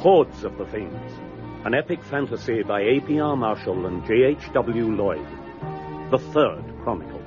Hordes of the Fiends, an epic fantasy by A.P.R. Marshall and J.H.W. Lloyd. The Third Chronicle.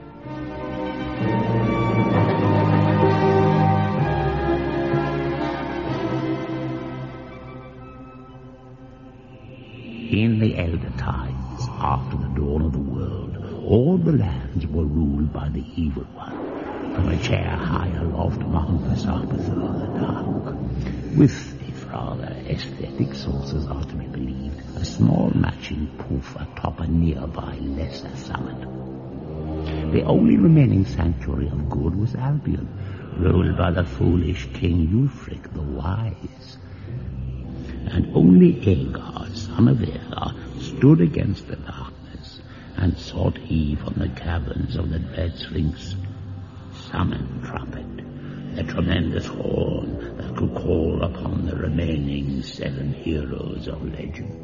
In the elder times, after the dawn of the world, all the lands were ruled by the Evil One, from a chair high aloft Mount Vesapathur the Dark. With, if rather aesthetic sources are to be believed, a small matching poof atop a nearby lesser summit. The only remaining sanctuary of good was Albion, ruled by the foolish King Ulfric the Wise. And only Aegar, son of Aegar, stood against the darkness, and sought he from the caverns of the dread Sphinx Summon Trumpet, the tremendous horn that could call upon the remaining 7 heroes of legend.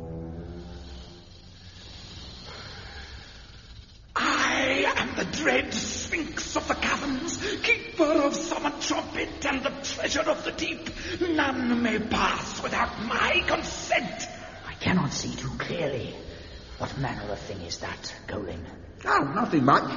I am the dread Sphinx of the caverns, keeper of Summon Trumpet and the treasure of the deep. None may pass without my consent. I cannot see too clearly. What manner of thing is that, Golem? Oh, nothing much.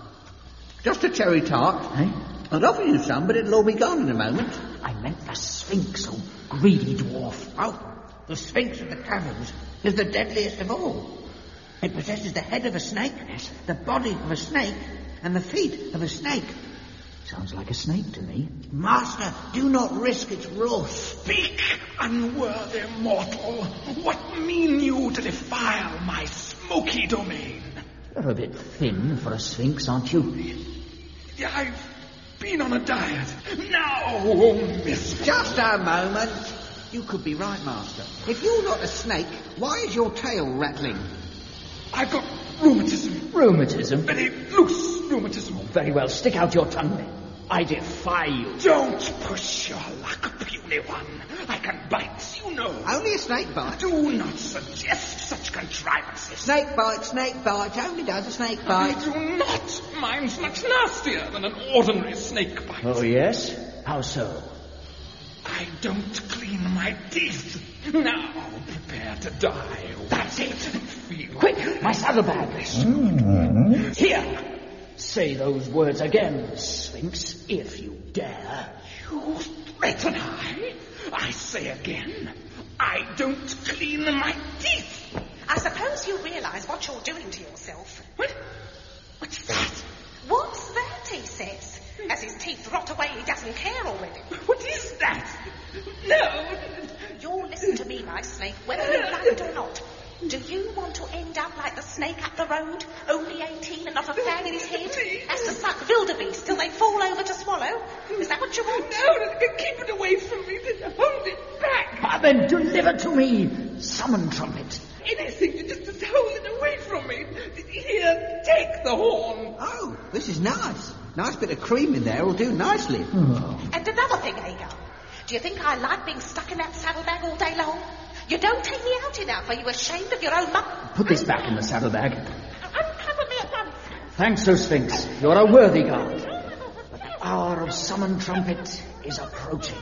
Just a cherry tart. Eh? I'd offer you some, but it'll all be gone in a moment. I meant the Sphinx, oh greedy dwarf. Oh, the Sphinx of the caverns is the deadliest of all. It possesses the head of a snake, Yes. the body of a snake, and the feet of a snake. Sounds like a snake to me. Master, do not risk its wrath. Speak, unworthy mortal. What mean you to defile my smoky domain? You're a bit thin for a Sphinx, aren't you? I've been on a diet. Now, oh, miss. Just a moment. You could be right, Master. If you're not a snake, why is your tail rattling? I've got rheumatism. Rheumatism? Very loose rheumatism. Very well, stick out your tongue then. I defy you. Don't push your luck, puny one. I can bite, you know. Only a snake bite. Do not suggest such contrivances. Snake bite. Only does a snake I bite. do not. Mine's much nastier than an ordinary snake bite. Oh, yes? How so? I don't clean my teeth. Now prepare to die. That's it. Feel. Quick, my saddlebags. Here. Say those words again, Sphinx, if you dare. You threaten I say again, I don't clean my teeth. I suppose you realise what you're doing to yourself. What? What's that? What's that, he says? As his teeth rot away, he doesn't care already. What is that? No. You'll listen to me, my snake, whether you like it or not. Do you want to end up like the snake up the road, only 18 and not a fang in his head, as to suck wildebeest till they fall over to swallow? Is that what you want? No, keep it away from me. Hold it back. Ah, then deliver to me. Summon Trumpet. Anything, just hold it away from me. Here, take the horn. Oh, this is nice. Nice bit of cream in there will do nicely. And another thing, Aegar. Do you think I like being stuck in that saddlebag all day long? You don't take me out enough. Are you ashamed of your own muck? Put this back in the saddlebag. Uncover me at once. Thanks, O Sphinx. You're a worthy guard. But the hour of Summon Trumpet is approaching.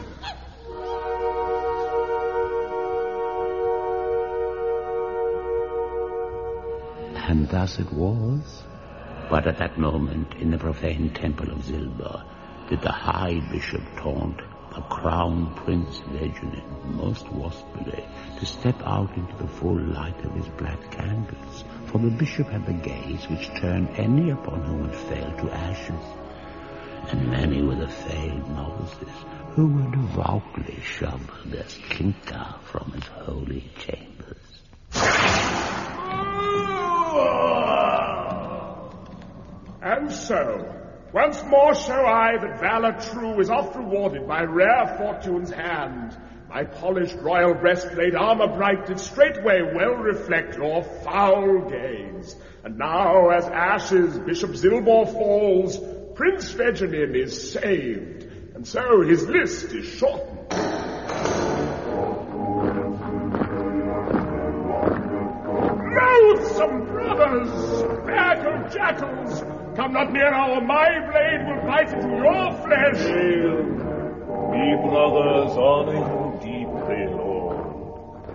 And thus it was. But at that moment, in the profane temple of Zilba, did the High Bishop taunt the Crown Prince Vegenin most waspily to step out into the full light of his black candles, for the bishop had the gaze which turned any upon whom it fell to ashes, and many were the failed novices who were devoutly shunned as clinker from its holy chambers. And so, once more show I that valor true is oft rewarded by rare fortune's hand. My polished royal breastplate, armor bright, did straightway well reflect your foul gaze. And now, as ashes Bishop Zilbor falls, Prince Vegenin is saved, and so his list is shortened. Loathsome brothers, pack of jackals, come not near, or my blade will bite into your flesh. We brothers honor you deeply, Lord.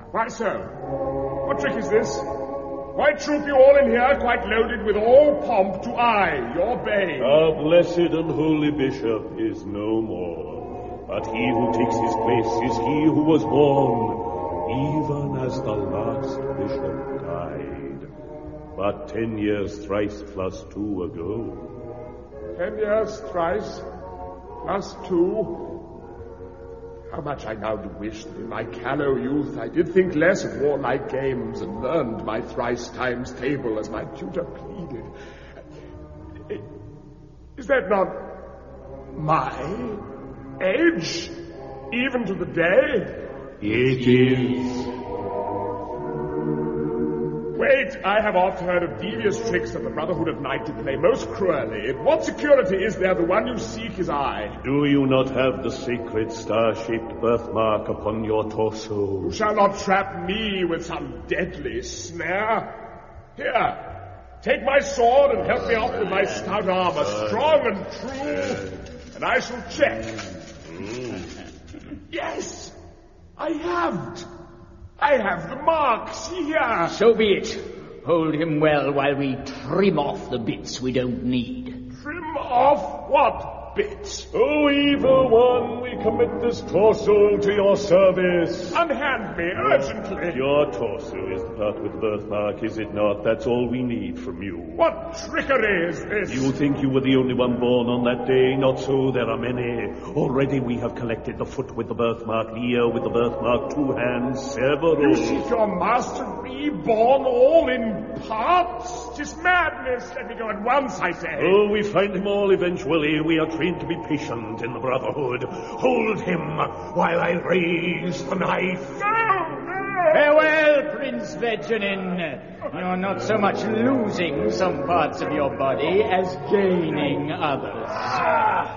Why so? What trick is this? Why troop you all in here, quite loaded with all pomp, to I, your bane? Our blessed and holy bishop is no more, but he who takes his place is he who was born, even as the last bishop died, but 10 years thrice plus 2 ago. 10 years thrice plus 2? How much I now do wish that in my callow youth I did think less of warlike games and learned my thrice times table as my tutor pleaded. Is that not my age, even to the day? It is. Wait, I have oft heard of devious tricks that the Brotherhood of Night do play most cruelly. What security is there the one you seek is I? Do you not have the sacred star-shaped birthmark upon your torso? You shall not trap me with some deadly snare. Here, take my sword and help me off with my stout armor, strong and true, and I shall check. Yes, I have the mark, see here. So be it. Hold him well while we trim off the bits we don't need. Trim off what bits? O evil one, we commit this torso to your service. Unhand me urgently. Your torso is the part with the birthmark, is it not? That's all we need from you. What trickery is this? You think you were the only one born on that day? Not so, there are many. Already we have collected the foot with the birthmark, the ear with the birthmark, 2 hands, several. You seek your master reborn all in parts? 'Tis madness. Let me go at once, I say. Oh, we find him all eventually. We are trained to be patient in the Brotherhood. Hold him while I raise the knife. No! Farewell, Prince Vegenin. You're not so much losing some parts of your body as gaining others.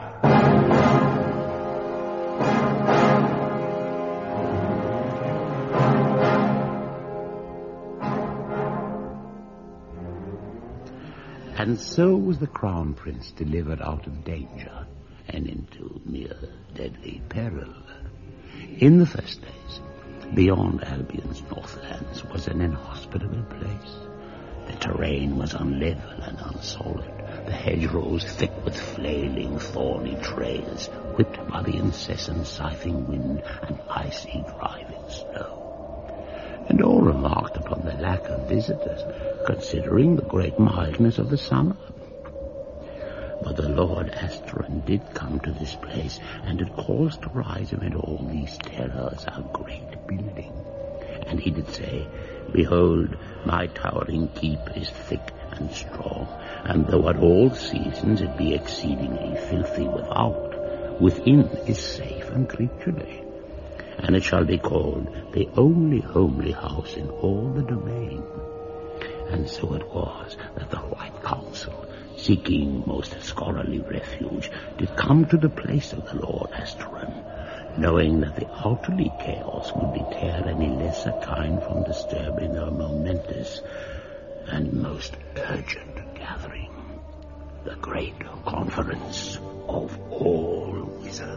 And so was the Crown Prince delivered out of danger and into mere deadly peril. In the first days, beyond Albion's northlands was an inhospitable place. The terrain was unlevel and unsolid, the hedgerows thick with flailing, thorny trails, whipped by the incessant scything wind and icy driving snow. And all remarked upon the lack of visitors, considering the great mildness of the summer. But the Lord Asteron did come to this place, and it caused to rise amid all these terrors a great building. And he did say, Behold, my towering keep is thick and strong, and though at all seasons it be exceedingly filthy without, within is safe and creaturely. And it shall be called the only homely house in all the domain. And so it was that the White Council, seeking most scholarly refuge, did come to the place of the Lord Asteron, knowing that the outerly chaos would deter any lesser kind from disturbing their momentous and most urgent gathering, the great conference of all wizards.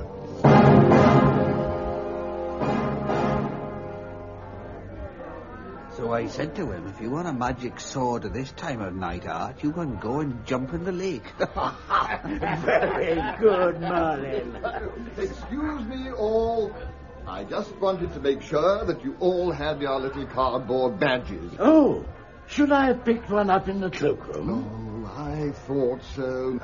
So I said to him, if you want a magic sword at this time of night, Art, you can go and jump in the lake. Very good, Merlin. Excuse me all. I just wanted to make sure that you all had your little cardboard badges. Oh, should I have picked one up in the cloakroom? Oh, I thought so.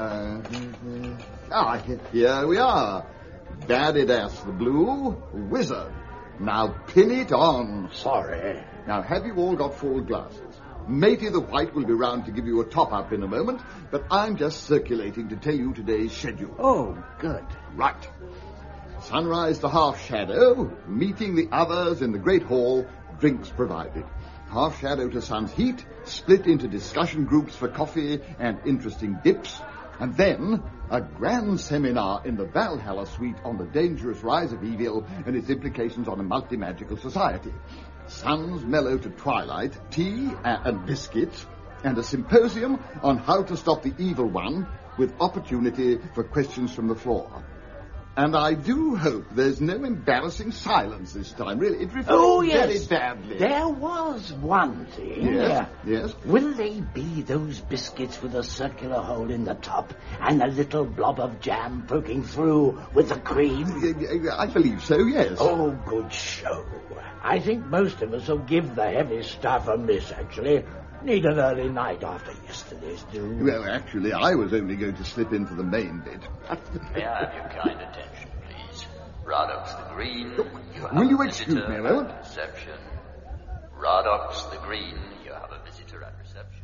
Here we are. Badidas the Blue, Wizard. Now pin it on. Sorry. Now, have you all got full glasses? Matey the White will be round to give you a top-up in a moment, but I'm just circulating to tell you today's schedule. Oh, good. Right. Sunrise to Half Shadow, meeting the others in the Great Hall, drinks provided. Half Shadow to Sun's Heat, split into discussion groups for coffee and interesting dips, and then a grand seminar in the Valhalla suite on the dangerous rise of evil and its implications on a multi-magical society. Sun's mellow to twilight, tea and biscuits, and a symposium on how to stop the evil one with opportunity for questions from the floor. And I do hope there's no embarrassing silence this time. Really, it reflects very badly. There was one thing. Yes. Will they be those biscuits with a circular hole in the top and a little blob of jam poking through with the cream? I believe so, yes. Oh, good show. I think most of us will give the heavy stuff a miss, actually. Need an early night after yesterday's do. Well, actually, I was only going to slip into the main bit. May I have your kind attention, please? Roddox the Green. Will you excuse me a moment? Reception. Roddox the Green, you have a visitor at reception.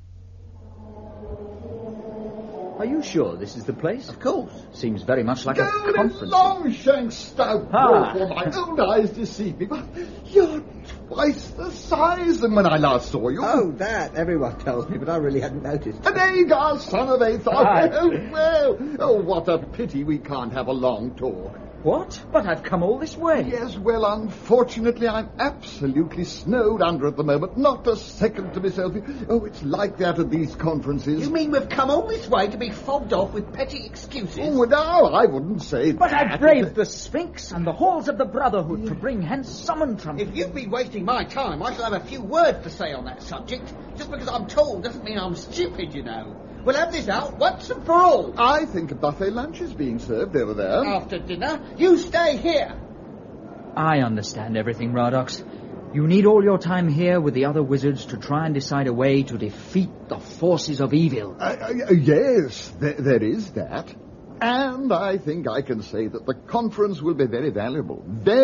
Are you sure this is the place? Of course. Seems very much like a conference. Longshanks, stout for my own eyes deceive me, but you're twice the size than when I last saw you. Oh, that everyone tells me, but I really hadn't noticed. An Agar, son of Aethar. Well, what a pity we can't have a long talk. What? But I've come all this way. Yes, well, unfortunately, I'm absolutely snowed under at the moment. Not a second to myself. Oh, it's like that at these conferences. You mean we've come all this way to be fobbed off with petty excuses? Oh, no, I wouldn't say But that. I braved the Sphinx and the halls of the Brotherhood to bring hence summon trumpet. If you've been wasting my time, I shall have a few words to say on that subject. Just because I'm tall doesn't mean I'm stupid, you know. We'll have this out once and for all. I think a buffet lunch is being served over there. After dinner, you stay here. I understand everything, Roddox. You need all your time here with the other wizards to try and decide a way to defeat the forces of evil. Yes, there is that. And I think I can say that the conference will be very valuable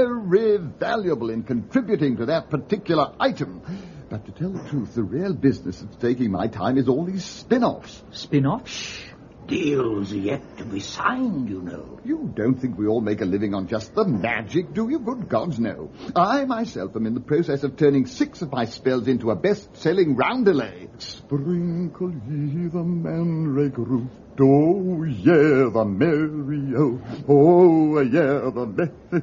in contributing to that particular item. But to tell the truth, the real business that's taking my time is all these spin-offs. Spin-offs? Deals yet to be signed, you know. You don't think we all make a living on just the magic, do you? Good gods, no. I myself am in the process of turning 6 of my spells into a best-selling roundelay. Sprinkle ye the mandrake root, oh, yeah, the merry, oh, yeah, the merry.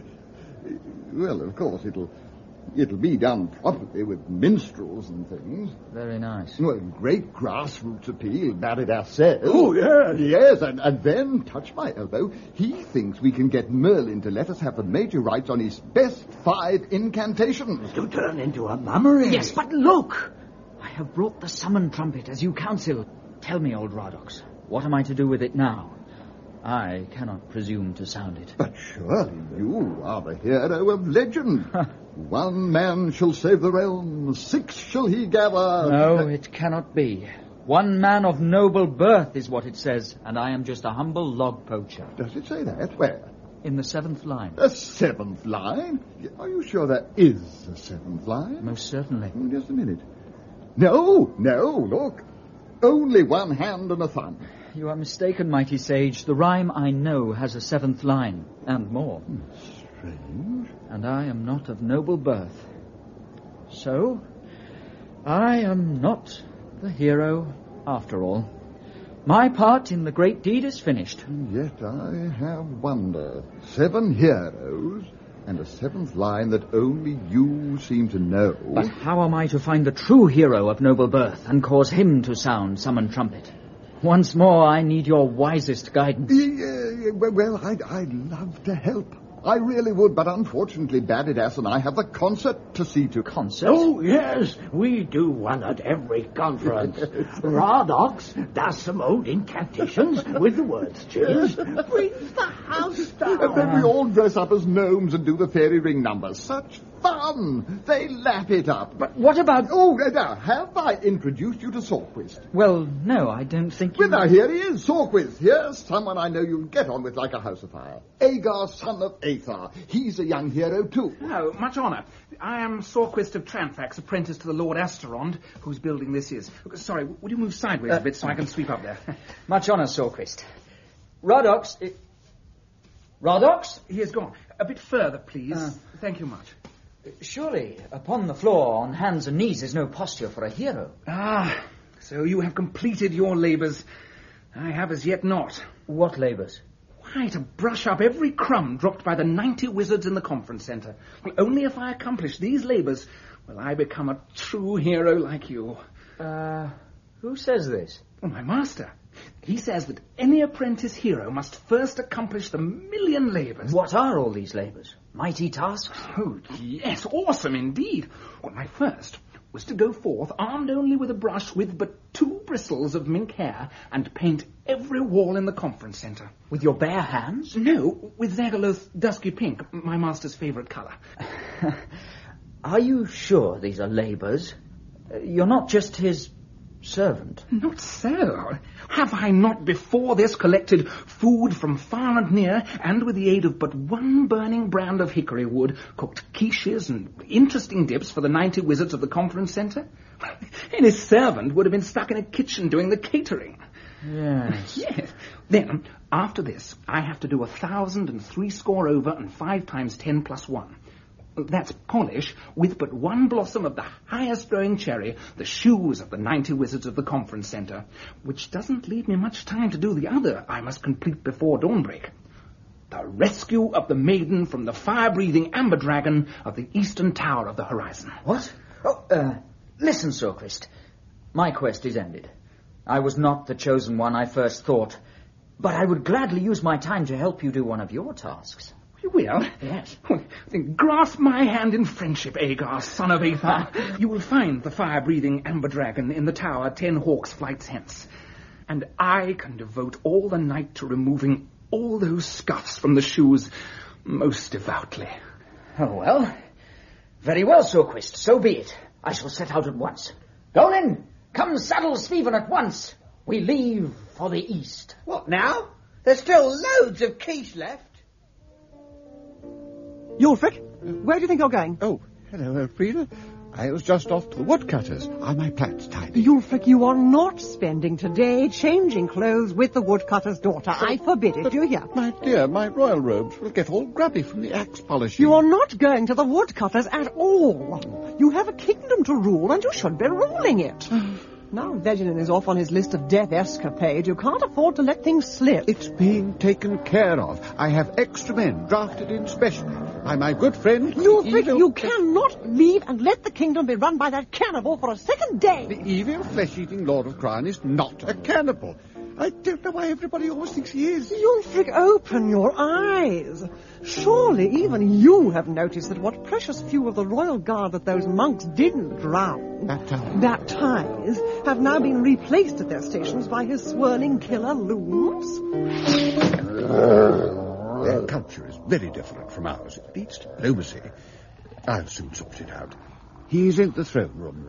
Well, of course, it'll be done properly with minstrels and things. Very nice. Well, great grassroots appeal, married ourselves. Oh, yes. Yes, and then, touch my elbow, he thinks we can get Merlin to let us have the major rights on his best 5 incantations. To turn into a mummery. Yes, but look! I have brought the summon trumpet as you counsel. Tell me, old Roddox, what am I to do with it now? I cannot presume to sound it. But surely you are the hero of legend. 1 man shall save the realm, 6 shall he gather. No, it cannot be. 1 man of noble birth is what it says, and I am just a humble log poacher. Does it say that? Where? In the 7th line. A 7th line? Are you sure there is a 7th line? Most certainly. Just a minute. No, look. Only 1 hand and a thumb. You are mistaken, mighty sage. The rhyme I know has a 7th line, and more. Strange. And I am not of noble birth. So, I am not the hero after all. My part in the great deed is finished. And yet I have wonder. 7 heroes and a 7th line that only you seem to know. But how am I to find the true hero of noble birth and cause him to sound summon trumpet? Once more, I need your wisest guidance. Well, I'd love to help. I really would, but unfortunately, Badidas and I have the concert to see to. Concert? Oh, yes, we do one at every conference. Roddox does some old incantations with the words cheers. Brings the house down. And then we all dress up as gnomes and do the fairy ring numbers. Such fun! They lap it up. But what about... Oh, now, have I introduced you to Sorquist? Well, no, I don't think you... Well, now, here he is, Sorquist. Here's someone I know you'll get on with like a house of fire. Agar, son of Aethar. He's a young hero, too. Oh, much honour. I am Sorquist of Trantfax, apprentice to the Lord Asterond, whose building this is. Sorry, would you move sideways a bit so I can sweep up there? Much honour, Sorquist. Roddox... Roddox? He is gone. A bit further, please. Thank you much. Surely, upon the floor, on hands and knees, is no posture for a hero. Ah, so you have completed your labours. I have as yet not. What labours? Why, to brush up every crumb dropped by the 90 wizards in the conference centre. Well, only if I accomplish these labours will I become a true hero like you. Who says this? Well, my master. He says that any apprentice hero must first accomplish the 1,000,000 labours. What are all these labours? Mighty tasks? Oh, yes, awesome indeed. Well, my first was to go forth armed only with a brush with but 2 bristles of mink hair and paint every wall in the conference centre. With your bare hands? No, with Zagaloth's dusky pink, my master's favourite colour. Are you sure these are labours? You're not just his servant. Not so. Have I not before this collected food from far and near, and with the aid of but 1 burning brand of hickory wood, cooked quiches and interesting dips for the 90 wizards of the conference centre? Any servant would have been stuck in a kitchen doing the catering. Yes. Yes. Then, after this, I have to do 1,003 score over and 5 times 10 plus 1. That's polish, with but 1 blossom of the highest growing cherry, the shoes of the 90 wizards of the conference centre, which doesn't leave me much time to do the other I must complete before dawnbreak. The rescue of the maiden from the fire-breathing amber dragon of the eastern tower of the horizon. What? Oh, listen, Sorquist. My quest is ended. I was not the chosen one I first thought, but I would gladly use my time to help you do one of your tasks. You will? Yes. Then grasp my hand in friendship, Agar, son of Aethar. You will find the fire-breathing amber dragon in the tower 10 hawks' flights hence. And I can devote all the night to removing all those scuffs from the shoes most devoutly. Oh, well. Very well, Sorquist. So be it. I shall set out at once. Golan, come saddle Svífn at once. We leave for the east. What now? There's still loads of quiche left. Ulfric, where do you think you're going? Oh, hello, Elfrida. I was just off to the woodcutters. Are my plants tidy? Ulfric, you are not spending today changing clothes with the woodcutter's daughter. I forbid it, do you hear? My dear, my royal robes will get all grubby from the axe polishing. You are not going to the woodcutters at all. You have a kingdom to rule, and you should be ruling it. Now Vegelin is off on his list of death escapades, you can't afford to let things slip. It's being taken care of. I have extra men drafted in specially by my good friend... You cannot leave and let the kingdom be run by that cannibal for a second day. The evil flesh-eating Lord of Crine is not a cannibal. I don't know why everybody always thinks he is. Ulfric, open your eyes. Surely even you have noticed that what precious few of the royal guard that those monks didn't drown, baptized, have now been replaced at their stations by his swirling killer loons. Their culture is very different from ours. It needs diplomacy. I'll soon sort it out. He's in the throne room.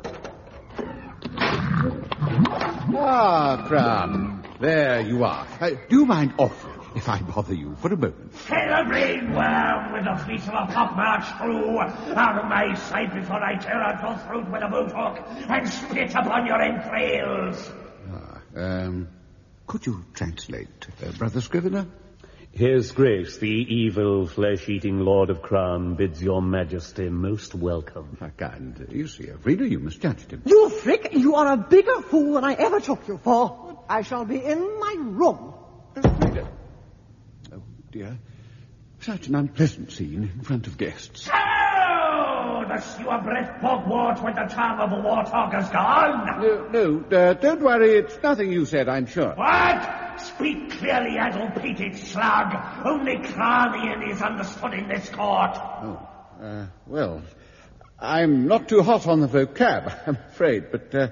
Ah, Cran. There you are. Do you mind offering if I bother you for a moment? Peregrine worm with the fleece of a pockmarked shrew, out of my sight before I tear out your throat with a boot hook and spit upon your entrails. Could you translate, Brother Scrivener? His Grace, the evil flesh-eating Lord of Crown, bids your Majesty most welcome. Kind. You see, Elfrida, you misjudged him. Ulfric, you are a bigger fool than I ever took you for. I shall be in my room. Elfrida. Oh, dear. Such an unpleasant scene in front of guests. Oh, the sewer breath bogwort with the charm of a warthog is gone. No, don't worry. It's nothing you said, I'm sure. What? Speak clearly, addle-peated slug. Only Cranian is understood in this court. Well, I'm not too hot on the vocab, I'm afraid, but,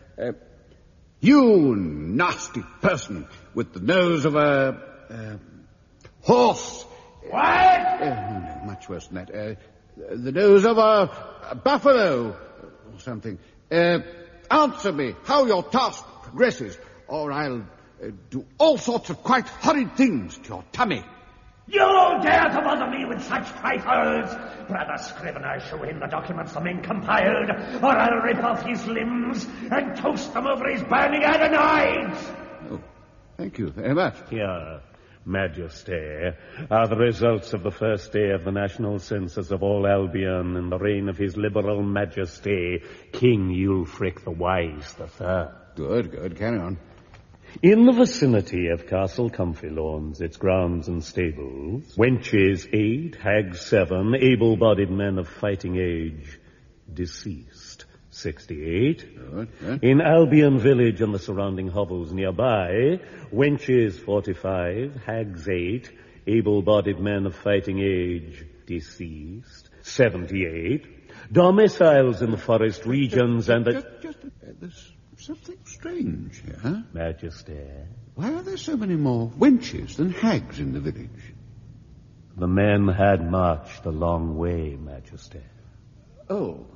you nasty person with the nose of a, horse. What? No, much worse than that. The nose of a buffalo, or something. Answer me how your task progresses, or I'll do all sorts of quite horrid things to your tummy. You dare to bother me with such trifles? Brother Scrivener, show him the documents the men compiled, or I'll rip off his limbs and toast them over his burning adenoids. Oh, thank you very much. Here, Majesty, are the results of the first day of the national census of all Albion in the reign of his liberal Majesty, King Ulfric the Wise III. Good, carry on. In the vicinity of Castle Comfylawns, its grounds and stables, wenches 8, hags 7, able-bodied men of fighting age, deceased, 68. Good. In Albion Village and the surrounding hovels nearby, wenches 45, hags 8, able-bodied men of fighting age deceased 78, domiciles in the forest regions and the... There's something strange here. Majesty. Why are there so many more wenches than hags in the village? The men had marched a long way, Majesty. Oh.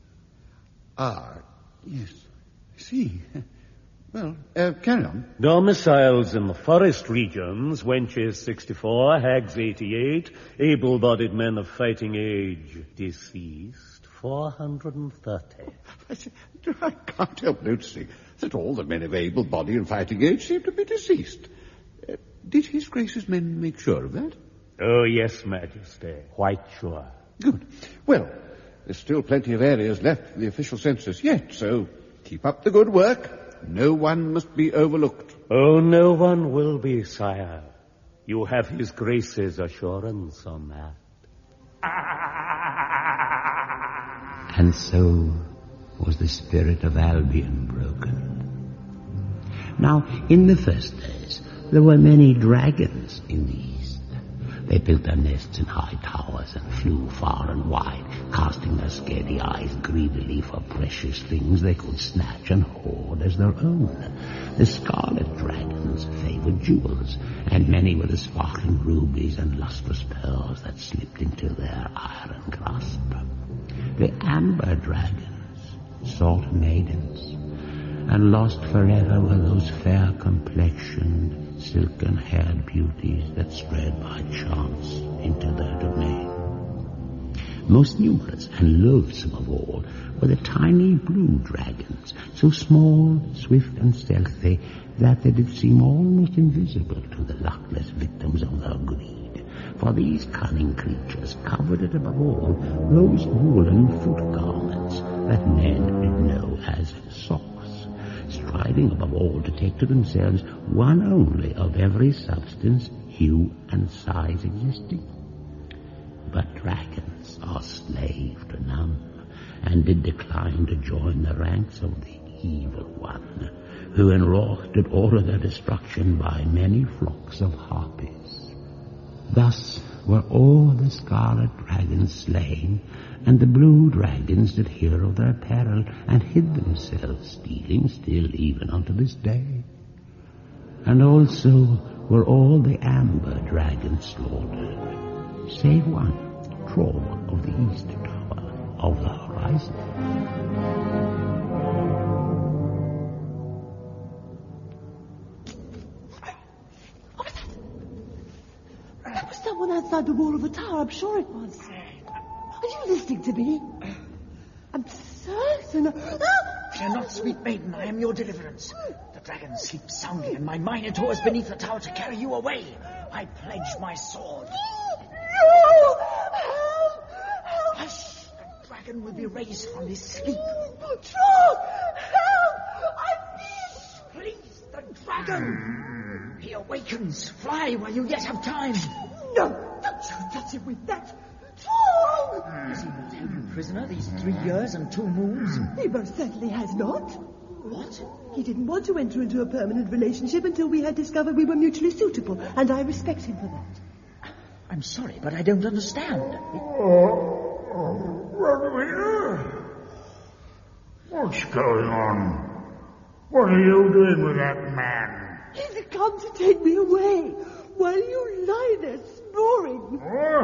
Yes. I see. Well, carry on. Domiciles in the forest regions, wenches 64, hags 88, able-bodied men of fighting age deceased 430. I can't help noticing that all the men of able body and fighting age seem to be deceased. Did His Grace's men make sure of that? Oh, yes, Majesty. Quite sure. Good. Well, there's still plenty of areas left for the official census yet, so keep up the good work. No one must be overlooked. Oh, no one will be, sire. You have His Grace's assurance on that. And so was the spirit of Albion broken. Now, in the first days, there were many dragons in the east. They built their nests in high towers and flew far and wide, casting their scary eyes greedily for precious things they could snatch and hoard as their own. The scarlet dragons favored jewels, and many were the sparkling rubies and lustrous pearls that slipped into their iron grasp. The amber dragons sought maidens, and lost forever were those fair-complexioned, silken-haired beauties that spread by chance into their domain. Most numerous and loathsome of all were the tiny blue dragons, so small, swift, and stealthy that they did seem almost invisible to the luckless victims of their greed. For these cunning creatures coveted above all those woolen foot garments that men did know as socks, striving above all to take to themselves one only of every substance, hue, and size existing. But dragons are slave to none, and did decline to join the ranks of the evil one, who in wrath did order their destruction by many flocks of harpies. Thus were all the scarlet dragons slain, and the blue dragons did hear of their peril, and hid themselves, stealing still even unto this day. And also were all the amber dragons slaughtered, save one, Trog of the east tower of the horizon. Someone outside the wall of the tower, I'm sure it was. Are you listening to me? I'm certain... Fear not, sweet maiden, I am your deliverance. The dragon sleeps soundly, and my Minotaur is beneath the tower to carry you away. I pledge my sword. No! Help! Help! Hush! The dragon will be raised from his sleep. Trog! Help! Please, the dragon! He awakens. Fly while you yet have time. No, don't you touch him with that. Trog! Has he not held you prisoner these 3 years and 2 moons? He most certainly has not. What? He didn't want to enter into a permanent relationship until we had discovered we were mutually suitable, and I respect him for that. I'm sorry, but I don't understand. Roswitha? What's going on? What are you doing with that man? He's come to take me away while you lie there snoring.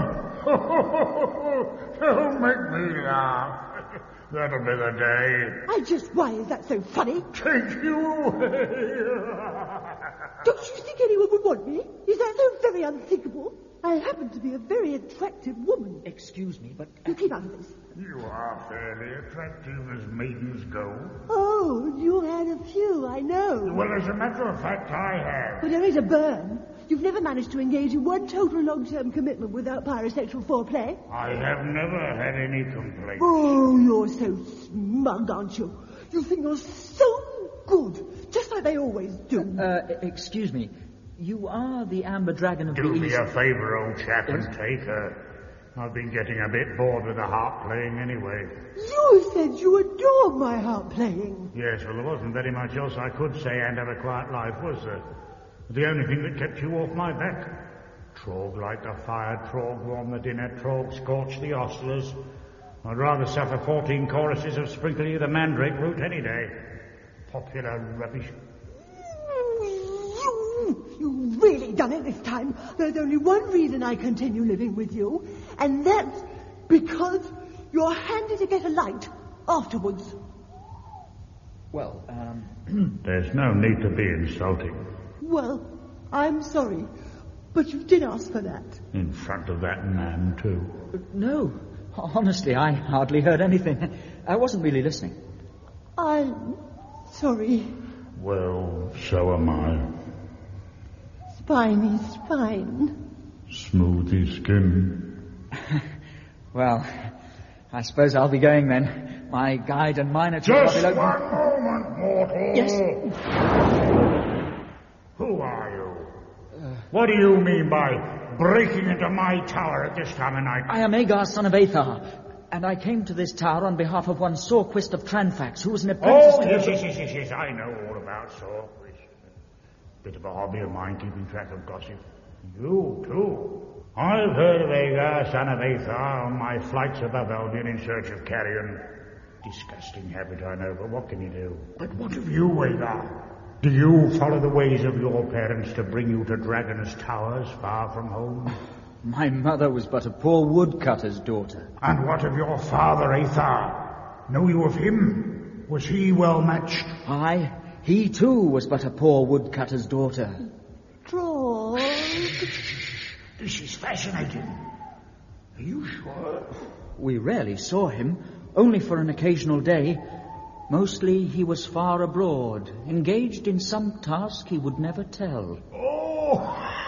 Don't make me laugh. That'll be the day. Why is that so funny? Take you away. Don't you think anyone would want me? Is that so very unthinkable? I happen to be a very attractive woman. Excuse me, but... You keep out of this. You are fairly attractive as maidens go. Oh, you had a few, I know. Well, as a matter of fact, I have. But only to burn. You've never managed to engage in one total long-term commitment without pyrosexual foreplay. I have never had any complaints. Oh, you're so smug, aren't you? You think you're so good, just like they always do. Excuse me. You are the Amber Dragon of the East. Do me a favor, old chap, and take her. I've been getting a bit bored with the harp playing anyway. You said you adored my harp playing. Yes, well, there wasn't very much else I could say and have a quiet life, was there? The only thing that kept you off my back. Trog light the fire, Trog warm the dinner, Trog scorch the ostlers. I'd rather suffer 14 choruses of Sprinkle You the Mandrake root any day. Popular rubbish. You've really done it this time. There's only one reason I continue living with you, and that's because you're handy to get a light afterwards. Well, There's no need to be insulting. Well, I'm sorry, but you did ask for that. In front of that man, too. No. Honestly, I hardly heard anything. I wasn't really listening. I'm sorry. Well, so am I. Spiny spine. Smoothie skin. Well, I suppose I'll be going then. My guide and miner... Just one moment, mortal. Yes? Who are you? What do you mean by breaking into my tower at this time of night? I am Agar, son of Aethar, and I came to this tower on behalf of one Sorquist of Tranfax, who was an apprentice to... Yes, I know all about Sorquist. Bit of a hobby of mine, keeping track of gossip. You, too. I've heard of Agar, son of Aethar, on my flights above Albion in search of carrion. Disgusting habit, I know, but what can you do? But what of you, Agar? Do you follow the ways of your parents to bring you to Dragon's Towers, far from home? My mother was but a poor woodcutter's daughter. And what of your father, Aethar? Know you of him? Was he well matched? Aye, he too was but a poor woodcutter's daughter. Trog. This is fascinating. Are you sure? We rarely saw him, only for an occasional day. Mostly he was far abroad, engaged in some task he would never tell. Oh!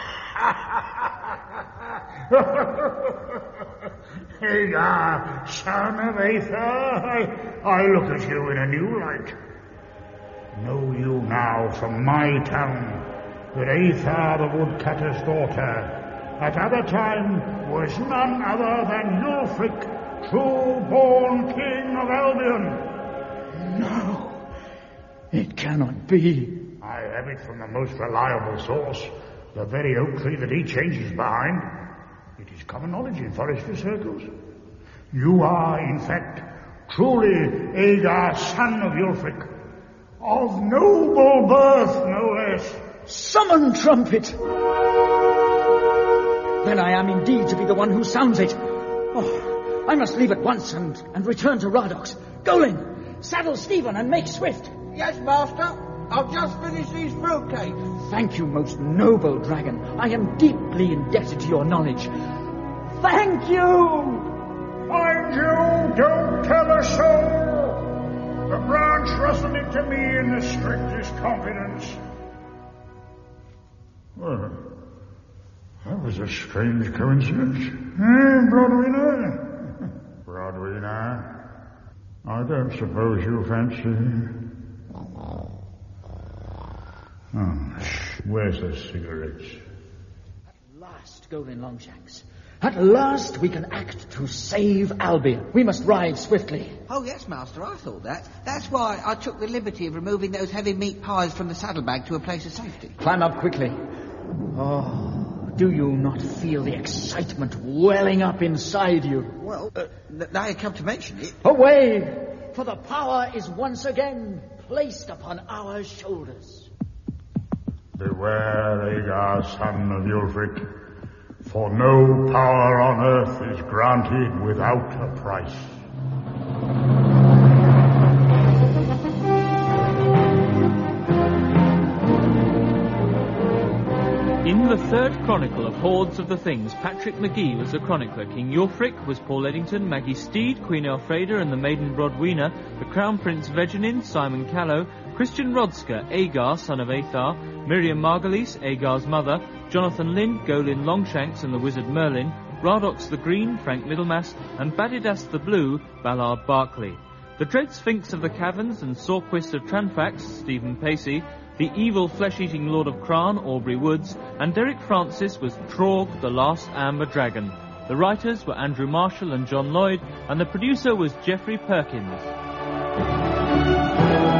Agar, son of Aethar, I look at you in a new light. Know you now from my tongue that Aethar the woodcutter's daughter at other time was none other than Ulfric, true-born king of Albion. No, it cannot be. I have it from the most reliable source, the very oak tree that he changes behind. It is common knowledge in forestry circles. You are, in fact, truly Agar, son of Ulfric, of noble birth, no less. Summon trumpet! Then I am indeed to be the one who sounds it. Oh, I must leave at once and return to Radox. Golin, saddle Stephen and make swift. Yes, master. I've just finished these fruitcakes. Thank you, most noble dragon. I am deeply indebted to your knowledge. Thank you! Mind you, don't tell a soul. The branch rustled it to me in the strictest confidence. Well, that was a strange coincidence. Brodwina? Brodwina? I don't suppose you fancy... Oh, where's the cigarettes? At last, Golin Longshanks. At last we can act to save Albion. We must ride swiftly. Oh, yes, master, I thought that. That's why I took the liberty of removing those heavy meat pies from the saddlebag to a place of safety. Climb up quickly. Oh, do you not feel the excitement welling up inside you? Well, now you come to mention it... Away! For the power is once again placed upon our shoulders. Beware, Agar, son of Ulfric, for no power on earth is granted without a price. In the third chronicle of Hordes of the Things, Patrick McGee was the chronicler, King Ulfric was Paul Eddington, Maggie Steed, Queen Elfreda and the Maiden Brodwina, the Crown Prince Vegenin, Simon Callow, Christian Rodska, Agar, son of Aethar, Miriam Margulies, Agar's mother, Jonathan Lynn, Golin Longshanks and the Wizard Merlin, Radox the Green, Frank Middlemass, and Badidas the Blue, Ballard Barclay. The Dread Sphinx of the Caverns and Sorquist of Tranfax, Stephen Pacey, the evil flesh-eating Lord of Cran, Aubrey Woods, and Derek Francis was Trog, the Last Amber Dragon. The writers were Andrew Marshall and John Lloyd, and the producer was Geoffrey Perkins.